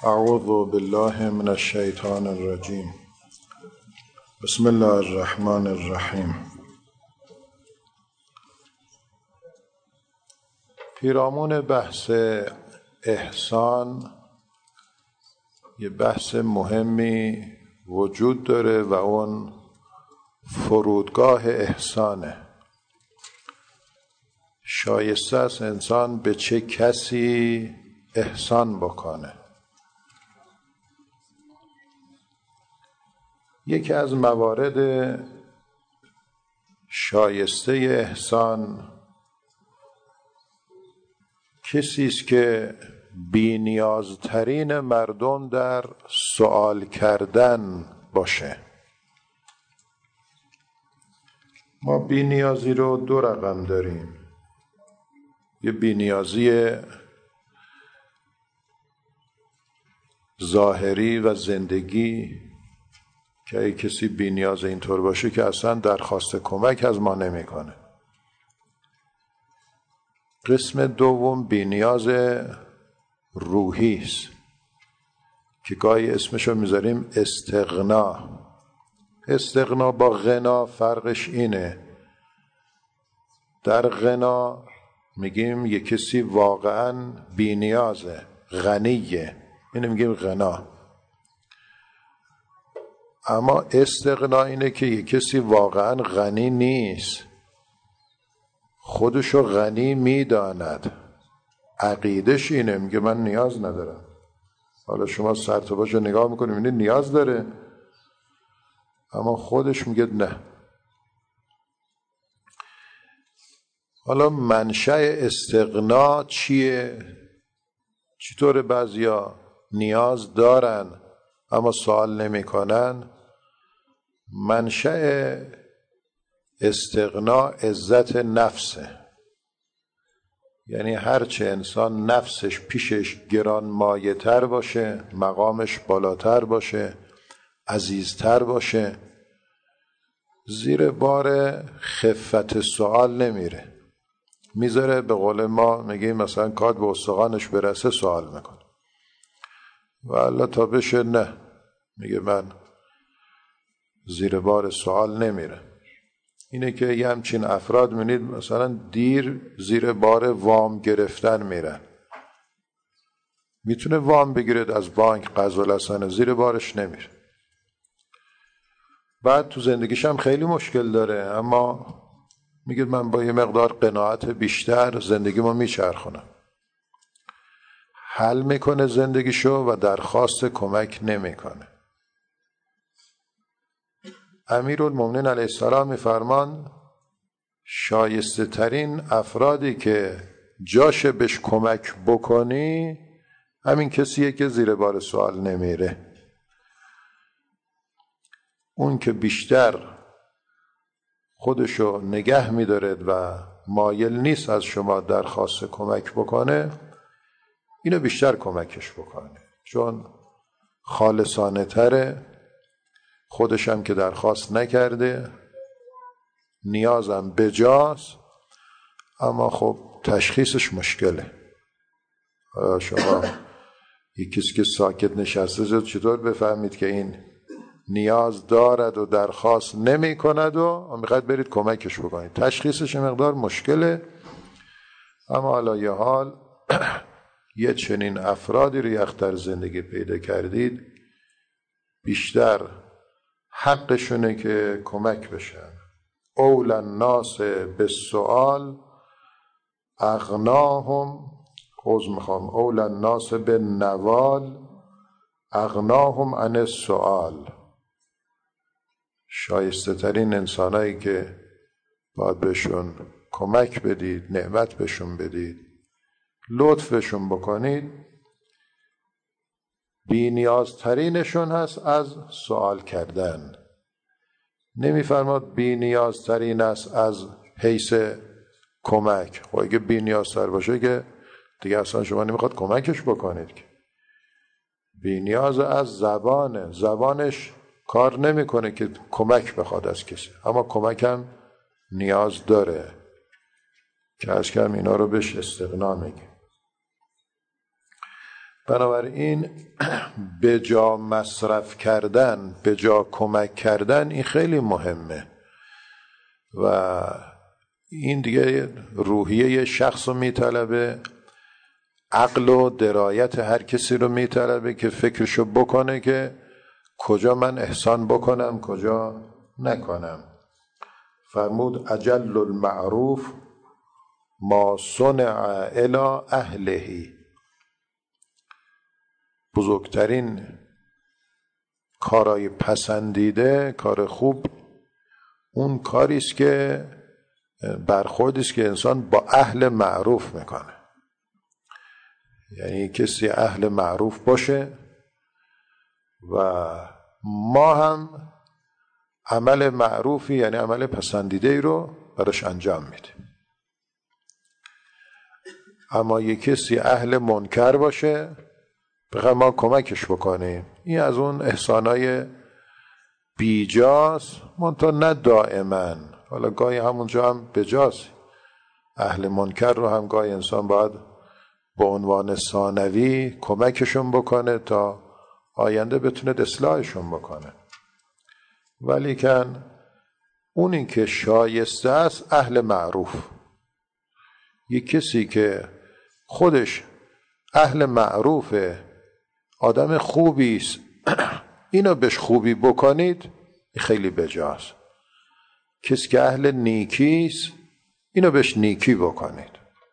اعوذ بالله من الشیطان الرجیم. بسم الله الرحمن الرحیم. پیرامون بحث احسان یه بحث مهمی وجود داره و اون فرودگاه احسانه. شایسته است انسان به چه کسی احسان بکنه. یکی از موارد شایسته احسان کسی است که بی‌نیازترین مردم در سوال کردن باشه. ما بی‌نیازی رو دو رقم داریم. یه بی‌نیازی ظاهری و زندگی که اگه کسی بی‌نیاز اینطور باشه که اصلا درخواست کمک از ما نمیکنه. قسم دوم بی‌نیاز روحی است که گاهی اسمشو میذاریم استغنا. استغنا با غنا فرقش اینه. در غنا میگیم یک کسی واقعا بی‌نیازه، غنیه، اینو میگیم غنا. اما استغنا اینه که یک کسی واقعا غنی نیست، خودشو غنی میداند، عقیدش اینه، میگه من نیاز ندارم. حالا شما سر تا پاشو نگاه میکنید میبینید نیاز داره، اما خودش میگه نه. حالا منشأ استغنا چیه؟ چطور بعضیا نیاز دارن اما سوال نمیکنن؟ منشأ استغنا عزت نفسه. یعنی هرچه انسان نفسش پیشش گرانمایه تر باشه، مقامش بالاتر باشه، عزیزتر باشه، زیر بار خفت سوال نمیره. میذاره به قول ما میگیم مثلا کاد به استخوانش برسه سوال میکنه. و الله تا بشه نه، میگه من زیر بار سوال نمیره. اینه که یه همچین افراد می‌بینید مثلا دیر زیر بار وام گرفتن میرن. میتونه وام بگیرد از بانک قرض‌الحسنه، زیر بارش نمیره. بعد تو زندگیش هم خیلی مشکل داره، اما میگه من با یه مقدار قناعت بیشتر زندگیمو میچرخونم. حل میکنه زندگیشو و درخواست کمک نمیکنه. امیرالمومنین علیه السلام میفرمان شایسته ترین افرادی که جاشه بهش کمک بکنی همین کسیه که زیر بار سوال نمیره. اون که بیشتر خودشو نگه میدارد و مایل نیست از شما درخواست کمک بکنه، اینو بیشتر کمکش بکنه، چون خالصانه تره، خودشم که درخواست نکرده، نیازم بجاست، اما خب تشخیصش مشکله. شما یک کسی که ساکت نشسته چطور بفهمید که این نیاز دارد و درخواست نمی کند و میخواید برید کمکش بکنید؟ تشخیصش مقدار مشکله. اما علی حال یه چنین افرادی رو یک در زندگی پیدا کردید بیشتر حقشونه که کمک بشن. اول الناس بالسؤال اغناهم، اول الناس بالنوال اغناهم عن السؤال. شایسته ترین انسانایی که باید بهشون کمک بدید، نعمت بهشون بدید، لطفشون بکنید، بی نیازترینشون هست از سوال کردن. نمیفرماد بی نیازترین است از حیث کمک. خب اگه بی نیازتر باشه که دیگه اصلا شما نمیخواد کمکش بکنید. که بی نیاز از زبانه، زبانش کار نمیکنه که کمک بخواد از کسی، اما کمک هم نیاز داره که از کم اینا رو بهش استغنا میگه. بنابراین به جا مصرف کردن، به جا کمک کردن، این خیلی مهمه و این دیگه روحیه شخص رو میطلبه، عقل و درایت هر کسی رو میطلبه که فکرشو بکنه که کجا من احسان بکنم کجا نکنم. فرمود اجل المعروف ما صنع الی اهله، بزرگترین کارای پسندیده، کار خوب، اون کاری است که برخوردی است که انسان با اهل معروف میکنه. یعنی کسی اهل معروف باشه و ما هم عمل معروفی یعنی عمل پسندیده ای رو براش انجام میدیم. اما یک کسی اهل منکر باشه بخواه ما کمکش بکنیم، این از اون احسانای بیجاست، منتها نه دائما. حالا گاهی همونجا هم بجاست، اهل منکر رو هم گاهی انسان باید به عنوان ثانوی کمکشون بکنه تا آینده بتونه اصلاحشون بکنه. ولیکن اونی که شایسته است اهل معروف، یک کسی که خودش اهل معروفه، آدم خوبی است، اینو بهش خوبی بکنید خیلی بجاست. کسی که اهل نیکی است اینو بهش نیکی بکنید.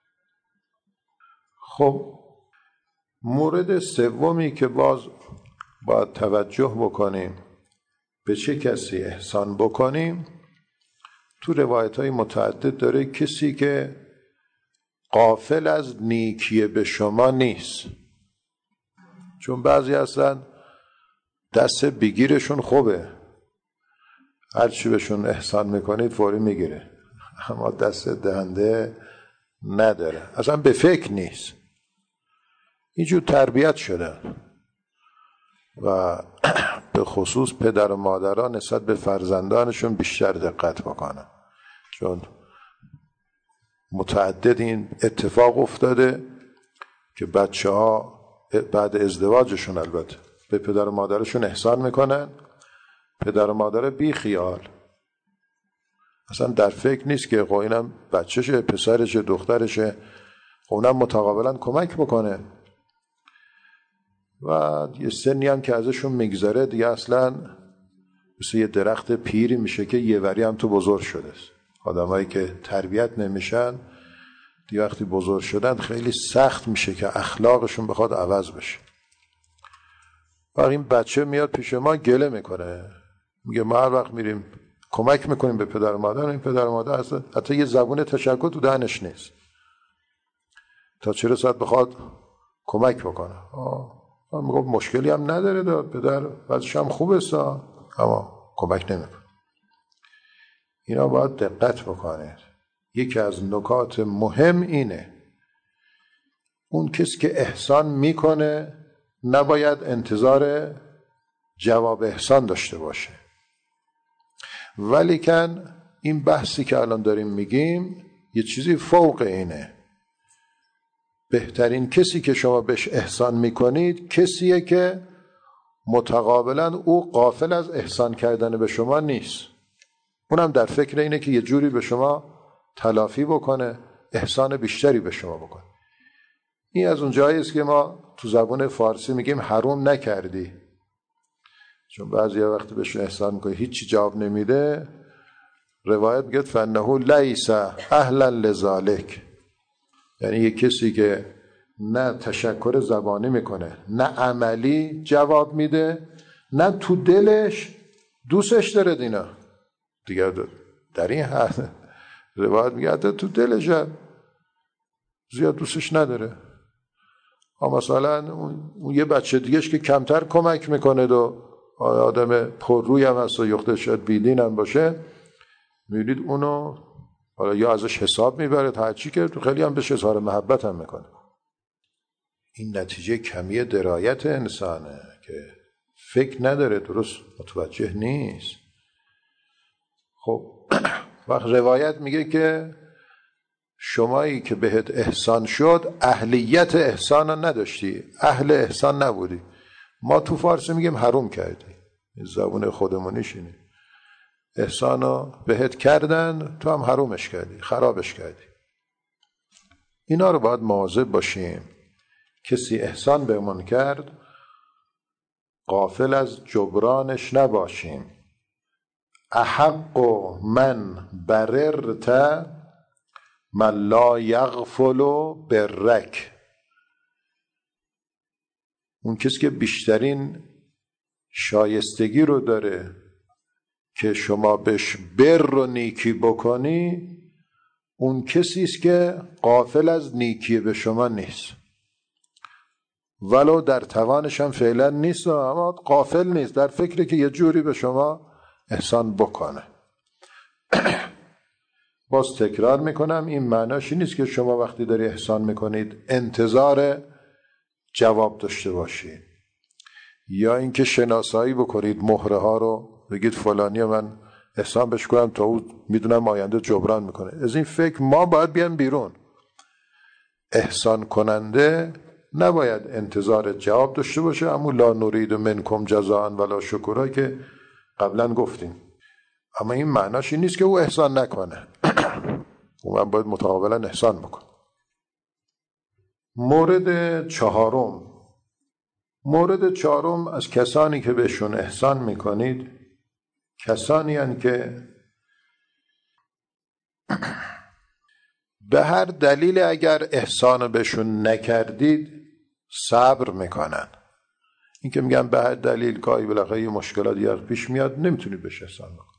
خب مورد سومی که باز باید توجه بکنیم به چه کسی احسان بکنیم، تو روایت‌های متعدد داره کسی که غافل از نیکی به شما نیست. چون بعضی هستن دست بگیرشون خوبه، هرچی بهشون احسان میکنید فوری میگیره، اما دست دهنده نداره، اصلا به فکر نیست. اینجور تربیت شدن و به خصوص پدر و مادران نسبت به فرزندانشون بیشتر دقت بکنن، چون متعدد این اتفاق افتاده که بچه ها بعد ازدواجشون البته به پدر و مادرشون احسان میکنن، پدر و مادر بی خیال اصلا در فکر نیست که خب اینم بچهشه، پسرشه، دخترشه، خب اونم متقابلا کمک بکنه و یه سنی هم که ازشون میگذره دیگه اصلا مثل یه درخت پیری میشه که یه وری هم تو بزرگ شده. آدمایی که تربیت نمیشن دیگه وقتی بزرگ شدن خیلی سخت میشه که اخلاقشون بخواد عوض بشه. و این بچه میاد پیش ما گله میکنه، میگه ما هر وقت میریم کمک میکنیم به پدر و مادر، این پدر و مادر حتی یه زبون تشکر تو دهنش نیست تا چه رسد بخواد کمک بکنه. میگه مشکلی هم نداره، پدر وضعش هم خوبه اما کمک نمیکنه. اینا باید دقت بکنید. یکی از نکات مهم اینه اون کسی که احسان میکنه نباید انتظار جواب احسان داشته باشه. ولیکن این بحثی که الان داریم میگیم یه چیزی فوق اینه. بهترین کسی که شما بهش احسان میکنید کسیه که متقابلا او غافل از احسان کردن به شما نیست، اونم در فکر اینه که یه جوری به شما تلافی بکنه، احسان بیشتری به شما بکنه. این از اون جایی است که ما تو زبان فارسی میگیم حروم نکردی، چون بعضی وقتی بهش احسان میکنه هیچی جواب نمیده، روایت میگه فنه لیس اهلا لذالک، یعنی یک کسی که نه تشکر زبانی میکنه نه عملی جواب میده نه تو دلش دوستش داره دینا دیگه، در این حد روایت میگه حتی تو دلش زیاد دوستش نداره. اما مثلا اون یه بچه دیگهش که کمتر کمک میکنه و آدم پر روی هم هست و یخته شاید بیدین هم باشه، میبینید اونو حالا یا ازش حساب میبره تا هرچی که خیلی هم بهش اظهار محبت هم میکنه. این نتیجه کمی درایت انسانه که فکر نداره، درست متوجه نیست. خب وقت روایت میگه که شمایی که بهت احسان شد اهلیت احسان رو نداشتی، اهل احسان نبودی. ما تو فارسی میگیم حروم کردی، زبون خودمونیش اینه. احسان رو بهت کردن، تو هم حرومش کردی، خرابش کردی. اینا رو باید مواظب باشیم. کسی احسان بهمون کرد غافل از جبرانش نباشیم. احق من بررت من لا یغفل برک. اون کسی که بیشترین شایستگی رو داره که شما بهش بر و نیکی بکنی، اون کسی است که غافل از نیکی به شما نیست، ولو در توانش هم فعلا نیست، اما غافل نیست، در فکری که یه جوری به شما احسان بکنه. باز تکرار میکنم، این معناش نیست که شما وقتی داری احسان میکنید انتظار جواب داشته باشید، یا اینکه شناسایی بکنید مهره ها رو، بگید فلانی من احسان بهش کنم تا او میدونم آینده جبران میکنه. از این فکر ما باید بیان بیرون. احسان کننده نباید انتظار جواب داشته باشه، اما لا نرید منکم جزاء ولا شکورا که قبلا گفتیم. اما این معناش این نیست که او احسان نکنه، او من باید متقابلا احسان بکنه. مورد چهارم از کسانی که بهشون احسان میکنید، کسانی هستند که به هر دلیل اگر احسان بهشون نکردید صبر میکنن. این که میگن به هر دلیل گاهی بالاخره یه مشکلاتی پیش میاد نمیتونید بهش احسان بکنید.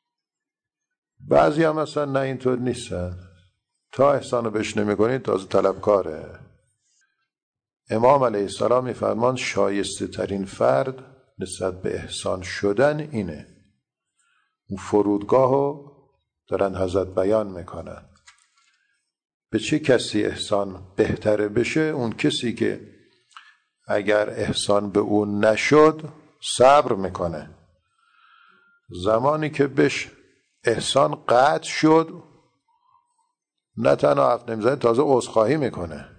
بعضی هم اصلا نه اینطور نیستن، تا احسان بهش نمیکنید تازه طلبکاره. امام علیه السلام میفرمان شایسته ترین فرد نسبت به احسان شدن اینه. اون فرودگاه رو دارن حضرت بیان میکنن. به چه کسی احسان بهتره بشه؟ اون کسی که اگر احسان به اون نشد صبر میکنه، زمانی که بهش احسان قطع شد نه تنها حرف نمیزنه، تازه عذرخواهی میکنه،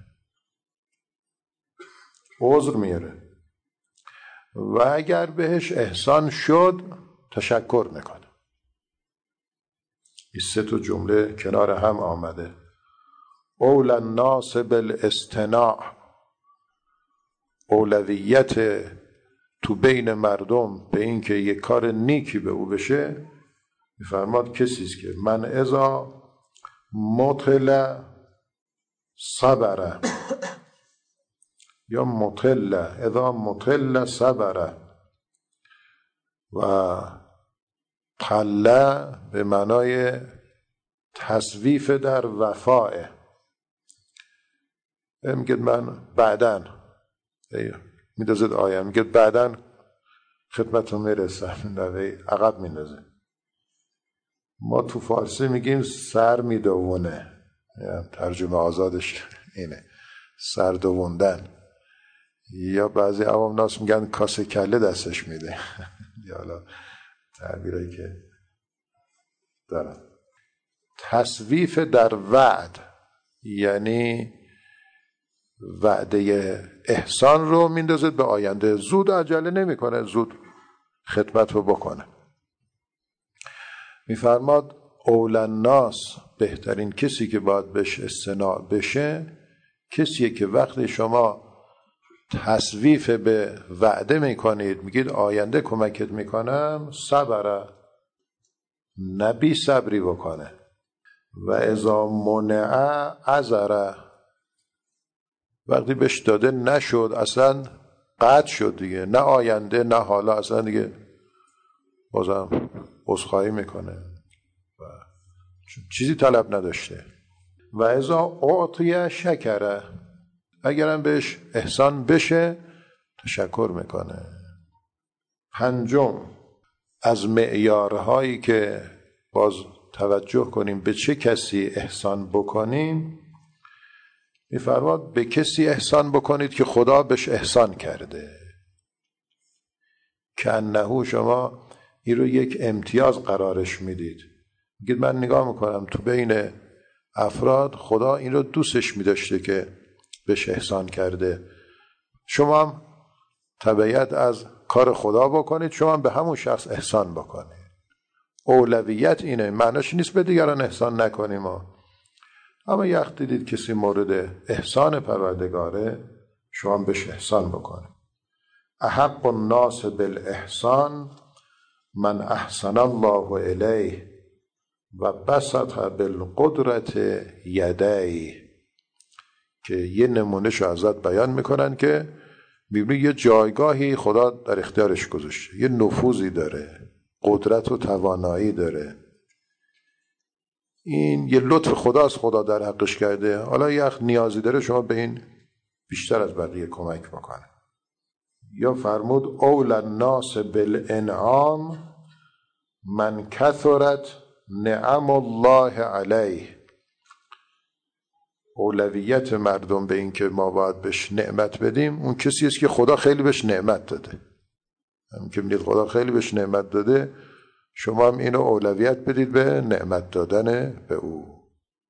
عذر میاره. و اگر بهش احسان شد تشکر میکنه. این سه تا جمله کنار هم آمده. اول الناس بالاصطناع، اولویت تو بین مردم به این که یک کار نیکی به او بشه، میفرماد کسی است که من اذا مطل صبره، یا مطل اذا مطل صبره، و طله به معنای تصویف در وفاه. میگه من بعدن میدازد آیم، میگه بعدن خدمتون میرسم، عقب میندازه. ما تو فارسی میگیم سر میدوونه، ترجمه آزادش اینه، سر دووندن. یا بعضی عوام ناس میگن کاسه کله دستش میده یا حالا تعبیرایی که دارن. تصویف در وعد یعنی وعده احسان رو میندازد به آینده، زود عجله نمیکنه، زود خدمت رو بکنه. میفرماد اول الناس، بهترین کسی که باید بهش استناع بشه کسیه که وقتی شما تصویف به وعده میکنید، میگید آینده کمکت میکنم، صبره، نبی صبری بکنه. و اذا منع عذره، وقتی بهش داده نشد اصلا قطع شد دیگه، نه آینده نه حالا، اصلا دیگه بازم عذرخواهی میکنه و چیزی طلب نداشته. و اذا اعطی شکره، اگرم بهش احسان بشه تشکر میکنه. پنجم از معیارهایی که باز توجه کنیم به چه کسی احسان بکنیم، میفرماد به کسی احسان بکنید که خدا بهش احسان کرده، که انه شما این رو یک امتیاز قرارش میدید. میگید من نگاه میکنم تو بین افراد خدا این رو دوستش می‌داشته که بهش احسان کرده. شما هم تبعیت از کار خدا بکنید، شما هم به همون شخص احسان بکنید. اولویت اینه. معناش نیست به دیگران احسان نکنیم اما یک دیدید کسی مورد احسان پروردگاره، شما هم بهش احسان بکنید. احق الناس بالاحسان من احسن الله الیه و بسط بالقدرت یدیه، که یه نمونهشو ازت بیان میکنن که میبینی یه جایگاهی خدا در اختیارش گذاشته، یه نفوذی داره، قدرت و توانایی داره. این یه لطف خداست، خدا در حقش کرده. حالا یه نیازی داره، شما به این بیشتر از بقیه کمک بکنه. یا فرمود اول الناس بالانعام من کثرت نعم الله علیه. اولویت مردم به این که ما باید بهش نعمت بدیم اون کسی است که خدا خیلی بهش نعمت داده. هم که میگید خدا خیلی بهش نعمت داده، شما هم اینو اولویت بدید به نعمت دادن به او.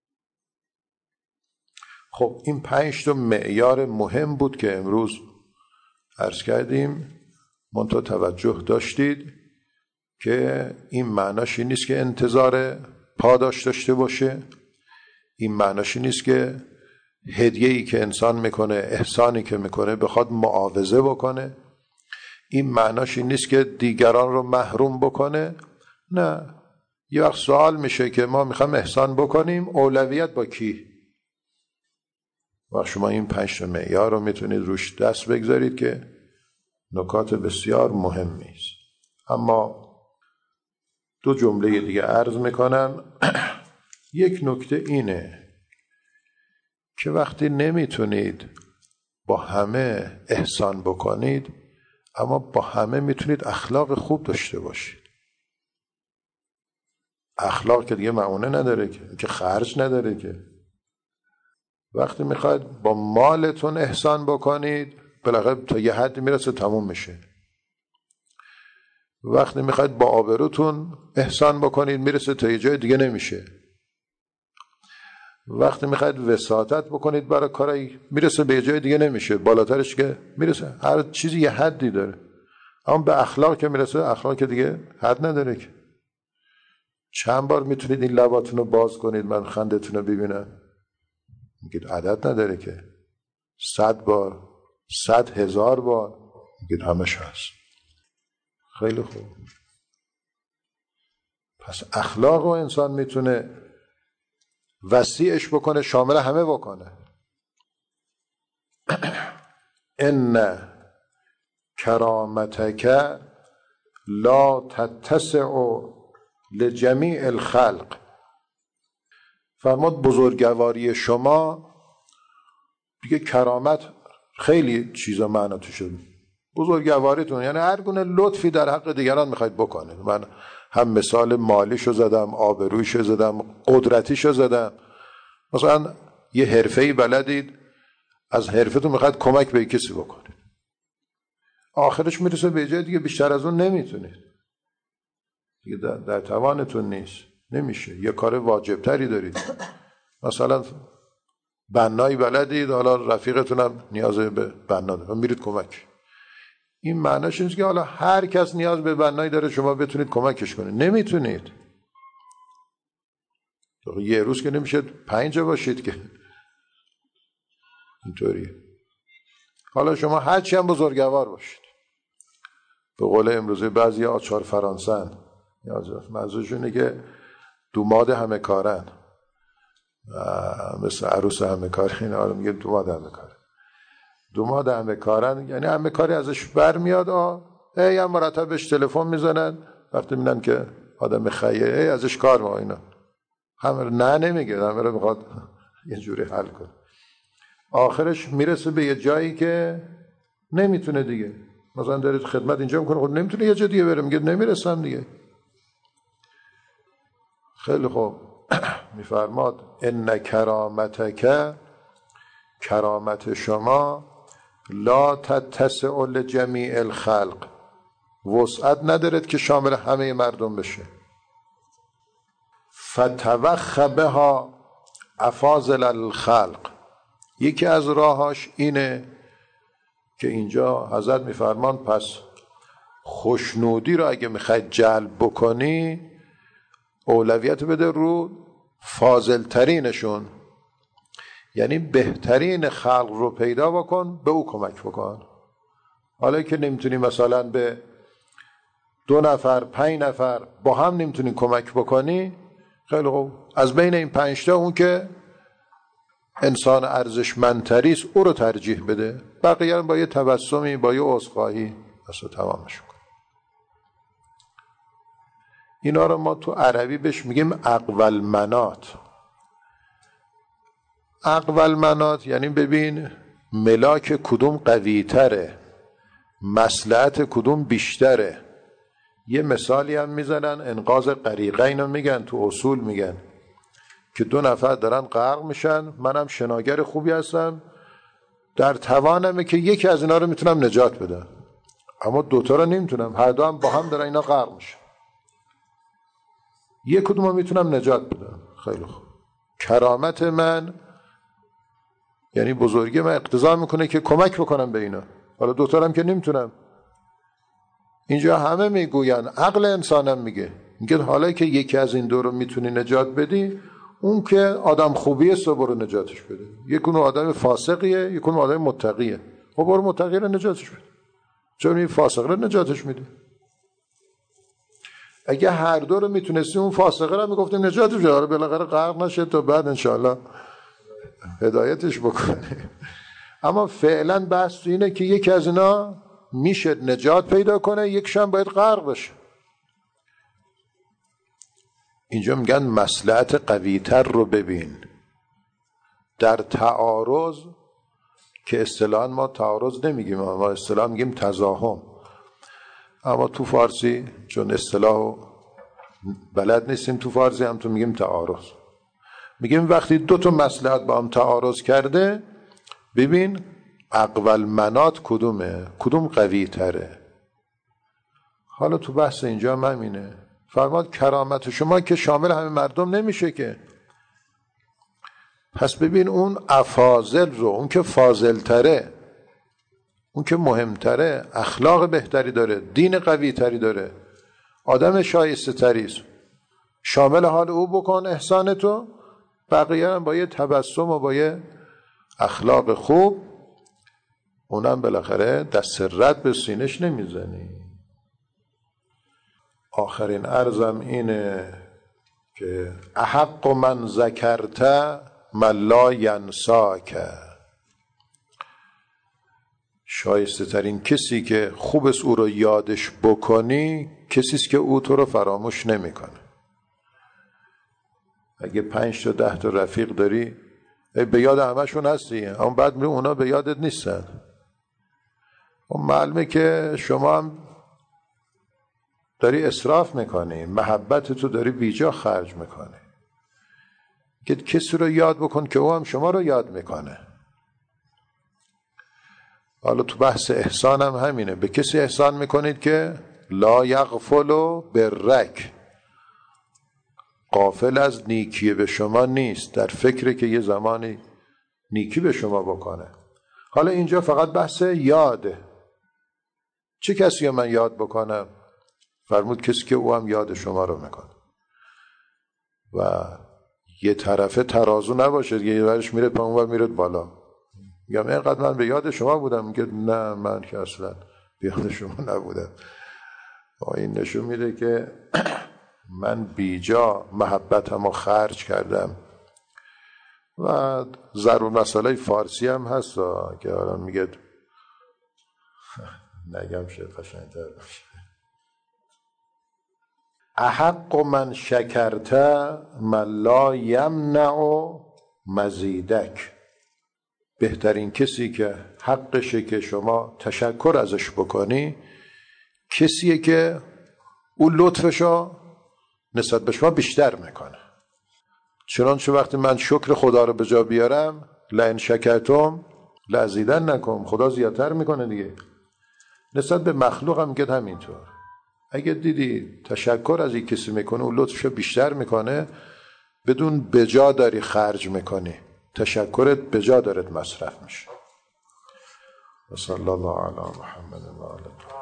خب این 5 تا معیار مهم بود که امروز عرض کردیم. منتها توجه داشتید که این معناش نیست که انتظار پاداش داشته باشه. این معناش نیست که هدیه‌ای که انسان میکنه، احسانی که میکنه بخواد معاوضه بکنه. این معناش نیست که دیگران رو محروم بکنه. نه، یه وقت سوال میشه که ما میخوایم احسان بکنیم، اولویت با کی؟ و شما این 5 تا معیار رو میتونید روش دست بگذارید که نکات بسیار مهمی است. اما 2 جمله دیگه عرض میکنم. یک نکته اینه که وقتی نمیتونید با همه احسان بکنید، اما با همه میتونید اخلاق خوب داشته باشید. اخلاق که دیگه معونه نداره، که خرج نداره. که وقتی میخواید با مالتون احسان بکنید، بالاخره تا یه حدی میرسه تموم میشه. وقتی میخواید با آبروتون احسان بکنید، میرسه تا یه جای دیگه نمیشه. وقتی میخواید وساطت بکنید برای کاری، میرسه به یه جای دیگه نمیشه، بالاترش که میرسه. هر چیزی یه حدی داره. اما به اخلاق که میرسه، اخلاق که دیگه حد نداره. که چند بار میتونید این لباتون رو باز کنید من خندتون رو ببینم؟ میگید عدد نداره. که 100 بار، 100,000 بار، میگید همش هست. خیلی خوب. پس اخلاق رو انسان میتونه وسیعش بکنه، شامل همه بکنه. ان کرامتک لا تتسع لجمیع الخلق. فرمود بزرگواری شما دیگه، کرامت خیلی چیزا معنا تو شد. بزرگواریتون یعنی هر گونه لطفی در حق دیگران میخواید بکنید. من هم مثال مالیشو زدم، آبرویشو زدم، قدرتیشو زدم. مثلا یه حرفه‌ای بلدید، از حرفتون میخواید کمک به کسی بکنید، آخرش میرسه به جای دیگه بیشتر از اون نمیتونید دیگه، در توانتون نیست، نمیشه. یه کار واجبتری دارید. مثلا بنایی بلدید، حالا رفیقتونم نیاز به بنا داره، میرید کمک. این معناش نیست که حالا هر کس نیاز به بنایی داره شما بتونید کمکش کنید. نمیتونید. یه روز که نمیشه 5 باشید که اینطوری. حالا شما هرچی هم بزرگوار باشید، به قول امروزه بعضی آچار فرانسن، منظورشونه که دوماد همه کارن، مثل عروس همه کار. این حالا میگه دوماد همه کارن. دوماد همه کارن یعنی همه کاری ازش برمیاد. هم مرتب بهش تلفن میزنن وقتی میبینن که آدم خیه، ازش کار ما اینا. همه نه نمیگه، همه رو میخواد یه جوری حل کنه. آخرش میرسه به یه جایی که نمیتونه دیگه. مثلا دارید خدمت اینجا میکنه، خود نمیتونه یه جا دیگه بره، میگه نمیرسم دیگه. خیلی خوب. میفرماد ان کرامتک، کرامت شما لا تتسع لجمیع الخلق، وسعت ندارد که شامل همه مردم بشه. فتوخ بها افاضل الخلق. یکی از راهاش اینه که اینجا حضرت میفرمان پس خوشنودی رو اگه میخوای جلب بکنی اولویت بده رو فاضل ترینشون، یعنی بهترین خلق رو پیدا بکن، به او کمک بکن. حالا که نمیتونی مثلا به 2 نفر 5 نفر با هم نمیتونی کمک بکنی، خیلی خوب، از بین این 5 تا اون که انسان ارزشمندتری است او رو ترجیح بده، بقیه با یه تبسمی با یه عذرخواهی اصلا تمامش کن. اینا رو ما تو عربی بهش میگیم اقول منات. اقول منات یعنی ببین ملاک کدوم قوی تره، مصلحت کدوم بیشتره. یه مثالی هم میزنن، انقاذ غریقین رو میگن، تو اصول میگن که 2 نفر دارن غرق میشن، منم شناگر خوبی هستم، در توانمه که یکی از اینا رو میتونم نجات بدم، اما 2 تا رو نمیتونم، هر دو هم با هم دارن اینا غرق میشن، یک کدوم رو میتونم نجات بدم. خیلی خوب، کرامت من یعنی بزرگی من اقتضا میکنه که کمک بکنم به اینا، حالا 2 تا هم که نمیتونم. اینجا همه میگوین، عقل انسانم میگه حالا که یکی از این 2 رو میتونی نجات بدی، اون که آدم خوبیه سو برو نجاتش بده. یکون آدم فاسقیه، یکون آدم متقیه، خب برو متقی رو نجاتش بده، چون این فاسق رو نجاتش میده. اگه هر 2 رو میتونستی اون فاسقه رو میگفتیم نجاتش بده، حالا بالاخره غرق نشه تا بعد انشاءالله هدایتش بکنه. اما فعلا بحث اینه که یکی از اینا میشه نجات پیدا کنه، یکشون باید غرق بشه. اینجا میگن مصلحت قوی‌تر رو ببین. در تعارض که اصطلاحاً ما تعارض نمیگیم، ما اصطلاحاً میگیم تزاحم، اما تو فارسی چون اصطلاح بلد نیستیم تو فارسی هم تو میگیم تعارض. میگیم وقتی 2 تا مصلحت با هم تعارض کرده، ببین اقول منات کدومه، کدوم قوی تره. حالا تو بحث اینجا هم همینه، فرماد کرامت شما که شامل همه مردم نمیشه که، پس ببین اون افاضل رو، اون که فاضل تره، اون که مهمتره، اخلاق بهتری داره، دین قوی تری داره، آدم شایسته تریست، شامل حال او بکن احسان تو، بقیه هم با یه تبسم و با یه اخلاق خوب، اونم بالاخره دست رد به سینش نمیزنی. آخرین عرضم اینه که احق من ذکرت من لا ینساک، شایسته ترین کسی که خوب است او رو یادش بکنی کسی است که او تو رو فراموش نمیکنه. اگه 5 تا 10 تا رفیق داری به یاد همشون هستی، اما بعد میگه اونا به یادت نیستن، اون معلومه که شما هم داری اسراف میکنی، محبت تو داری بیجا خرج میکنی. که کسی رو یاد بکن که او هم شما رو یاد میکنه. حالا تو بحث احسان هم همینه، به کسی احسان میکنید که لا یغفل برک، غافل از نیکی به شما نیست، در فکره که یه زمانی نیکی به شما بکنه. حالا اینجا فقط بحث یاده، چه کسی رو من یاد بکنم؟ فرمود کسی که او هم یاد شما رو میکنه و یه طرفه ترازو نباشه، یه ورش میره پایین و میره بالا. میگم اینقدر من به یاد شما بودم، میگه نه من که اصلا به یاد شما نبودم. این نشون میده که من بیجا محبتم رو خرج کردم. و ضرور مسئله فارسی هم هست که حالا میگه نگم شد قشنگ‌تر باشه، احق من شکرت من لا یمنع مزیدک، بهترین کسی که حقشه که شما تشکر ازش بکنی کسیه که او لطفشو نسبت به شما بیشتر میکنه. چنانچه وقتی من شکر خدا رو به جا بیارم، لئن شکرتم لازیدنکم، خدا زیادتر میکنه دیگه. نسبت به مخلوق هم میگه همینطور، اگه دیدی تشکر از یک کسی میکنه او لطفشو بیشتر میکنه، بدون بجا داری خرج میکنی، تشکرت بجا دارد مصرف میشه. و صلی الله علی محمد و آله.